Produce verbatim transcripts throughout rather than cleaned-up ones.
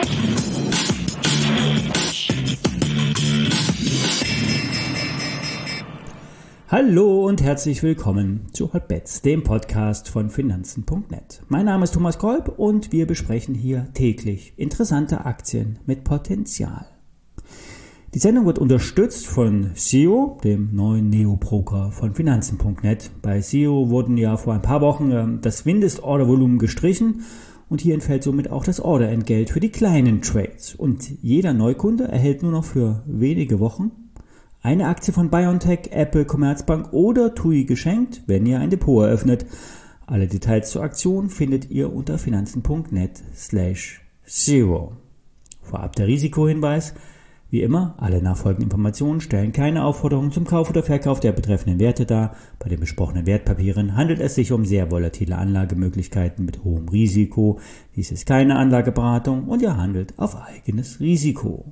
Hallo und herzlich willkommen zu Hotbets, dem Podcast von Finanzen punkt net. Mein Name ist Thomas Kolb und wir besprechen hier täglich interessante Aktien mit Potenzial. Die Sendung wird unterstützt von S E O, dem neuen Neo-Broker von Finanzen punkt net. Bei S E O wurden ja vor ein paar Wochen das Mindestordervolumen gestrichen und hier entfällt somit auch das Orderentgelt für die kleinen Trades. Und jeder Neukunde erhält nur noch für wenige Wochen eine Aktie von BioNTech, Apple, Commerzbank oder T U I geschenkt, wenn ihr ein Depot eröffnet. Alle Details zur Aktion findet ihr unter finanzen punkt net slash zero. Vorab der Risikohinweis. Wie immer, alle nachfolgenden Informationen stellen keine Aufforderung zum Kauf oder Verkauf der betreffenden Werte dar. Bei den besprochenen Wertpapieren handelt es sich um sehr volatile Anlagemöglichkeiten mit hohem Risiko. Dies ist keine Anlageberatung und ihr handelt auf eigenes Risiko.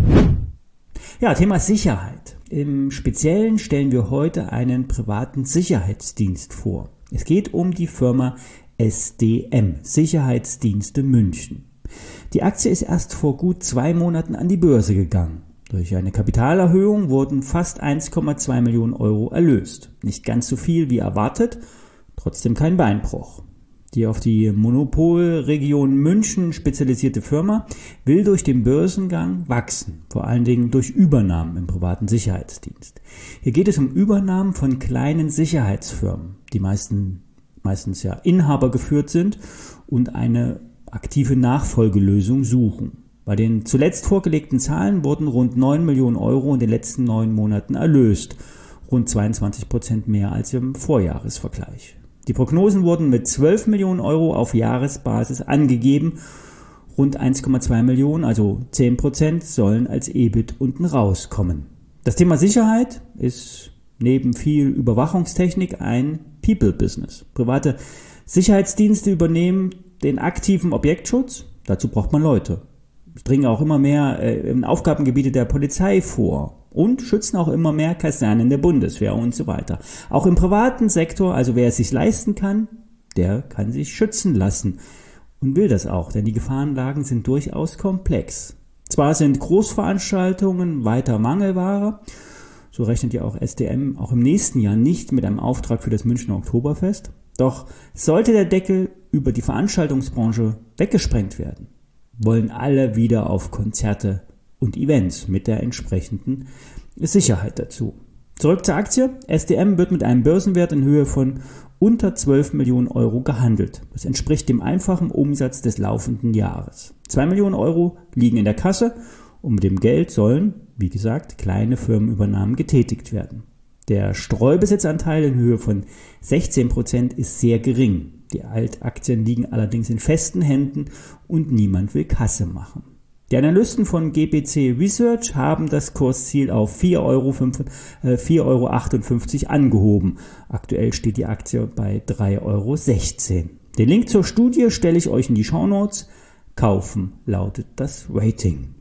Ja, Thema Sicherheit. Im Speziellen stellen wir heute einen privaten Sicherheitsdienst vor. Es geht um die Firma S D M, Sicherheitsdienste München. Die Aktie ist erst vor gut zwei Monaten an die Börse gegangen. Durch eine Kapitalerhöhung wurden fast eins Komma zwei Millionen Euro erlöst. Nicht ganz so viel wie erwartet, trotzdem kein Beinbruch. Die auf die Monopolregion München spezialisierte Firma will durch den Börsengang wachsen, vor allen Dingen durch Übernahmen im privaten Sicherheitsdienst. Hier geht es um Übernahmen von kleinen Sicherheitsfirmen, die meisten, meistens ja Inhaber geführt sind und eine aktive Nachfolgelösung suchen. Bei den zuletzt vorgelegten Zahlen wurden rund neun Millionen Euro in den letzten neun Monaten erlöst, rund zweiundzwanzig Prozent mehr als im Vorjahresvergleich. Die Prognosen wurden mit zwölf Millionen Euro auf Jahresbasis angegeben. Rund eins Komma zwei Millionen, also zehn Prozent, sollen als E B I T unten rauskommen. Das Thema Sicherheit ist neben viel Überwachungstechnik ein People-Business. Private Sicherheitsdienste übernehmen den aktiven Objektschutz. Dazu braucht man Leute. Sie dringen auch immer mehr äh, in Aufgabengebiete der Polizei vor. Und schützen auch immer mehr Kasernen der Bundeswehr und so weiter. Auch im privaten Sektor, also wer es sich leisten kann, der kann sich schützen lassen und will das auch, denn die Gefahrenlagen sind durchaus komplex. Zwar sind Großveranstaltungen weiter Mangelware, so rechnet ja auch S D M auch im nächsten Jahr nicht mit einem Auftrag für das Münchner Oktoberfest, doch sollte der Deckel über die Veranstaltungsbranche weggesprengt werden, wollen alle wieder auf Konzerte und Events mit der entsprechenden Sicherheit dazu. Zurück zur Aktie. S D M wird mit einem Börsenwert in Höhe von unter zwölf Millionen Euro gehandelt. Das entspricht dem einfachen Umsatz des laufenden Jahres. zwei Millionen Euro liegen in der Kasse und mit dem Geld sollen, wie gesagt, kleine Firmenübernahmen getätigt werden. Der Streubesitzanteil in Höhe von sechzehn Prozent ist sehr gering. Die Altaktien liegen allerdings in festen Händen und niemand will Kasse machen. Die Analysten von G B C Research haben das Kursziel auf vier Euro achtundfünfzig angehoben. Aktuell steht die Aktie bei drei Euro sechzehn. Den Link zur Studie stelle ich euch in die Shownotes. Kaufen lautet das Rating.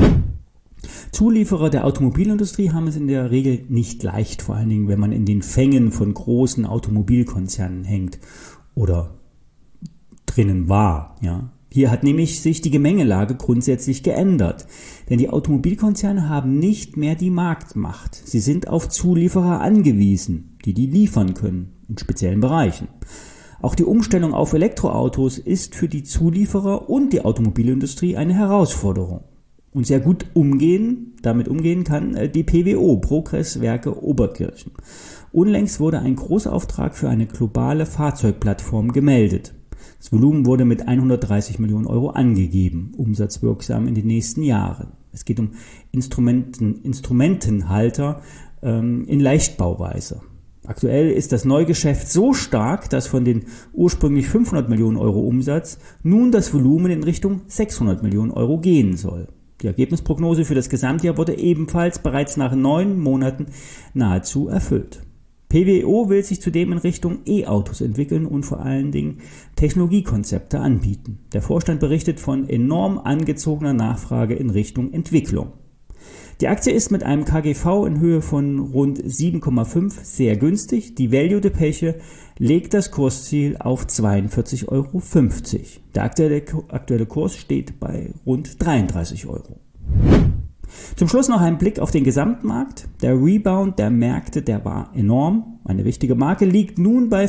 Zulieferer der Automobilindustrie haben es in der Regel nicht leicht, vor allen Dingen, wenn man in den Fängen von großen Automobilkonzernen hängt oder drinnen war, ja. Hier hat nämlich sich die Gemengelage grundsätzlich geändert, denn die Automobilkonzerne haben nicht mehr die Marktmacht. Sie sind auf Zulieferer angewiesen, die die liefern können, in speziellen Bereichen. Auch die Umstellung auf Elektroautos ist für die Zulieferer und die Automobilindustrie eine Herausforderung. Und sehr gut umgehen, damit umgehen kann die P W O, Progress Werke Oberkirchen. Unlängst wurde ein Großauftrag für eine globale Fahrzeugplattform gemeldet. Das Volumen wurde mit hundertdreißig Millionen Euro angegeben, umsatzwirksam in den nächsten Jahren. Es geht um Instrumenten, Instrumentenhalter ähm, in Leichtbauweise. Aktuell ist das Neugeschäft so stark, dass von den ursprünglich fünfhundert Millionen Euro Umsatz nun das Volumen in Richtung sechshundert Millionen Euro gehen soll. Die Ergebnisprognose für das Gesamtjahr wurde ebenfalls bereits nach neun Monaten nahezu erfüllt. P W O will sich zudem in Richtung E-Autos entwickeln und vor allen Dingen Technologiekonzepte anbieten. Der Vorstand berichtet von enorm angezogener Nachfrage in Richtung Entwicklung. Die Aktie ist mit einem K G V in Höhe von rund sieben Komma fünf sehr günstig. Die Value-Depesche legt das Kursziel auf zweiundvierzig Euro fünfzig. Der aktuelle, aktuelle Kurs steht bei rund dreiunddreißig Euro. Zum Schluss noch ein Blick auf den Gesamtmarkt. Der Rebound der Märkte, der war enorm. Eine wichtige Marke liegt nun bei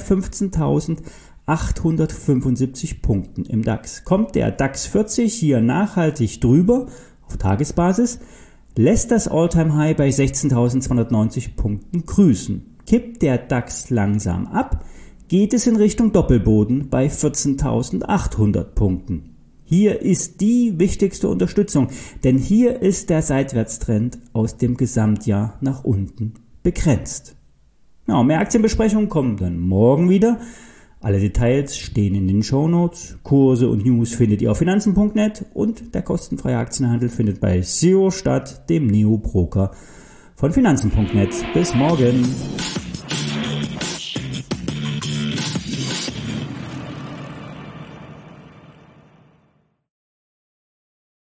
fünfzehntausendachthundertfünfundsiebzig Punkten im DAX. Kommt der DAX vierzig hier nachhaltig drüber auf Tagesbasis, lässt das All-Time-High bei sechzehntausendzweihundertneunzig Punkten grüßen. Kippt der DAX langsam ab, geht es in Richtung Doppelboden bei vierzehntausendachthundert Punkten. Hier ist die wichtigste Unterstützung, denn hier ist der Seitwärtstrend aus dem Gesamtjahr nach unten begrenzt. Ja, mehr Aktienbesprechungen kommen dann morgen wieder. Alle Details stehen in den Shownotes. Kurse und News findet ihr auf finanzen punkt net und der kostenfreie Aktienhandel findet bei Zero statt, dem Neo-Broker von finanzen punkt net. Bis morgen.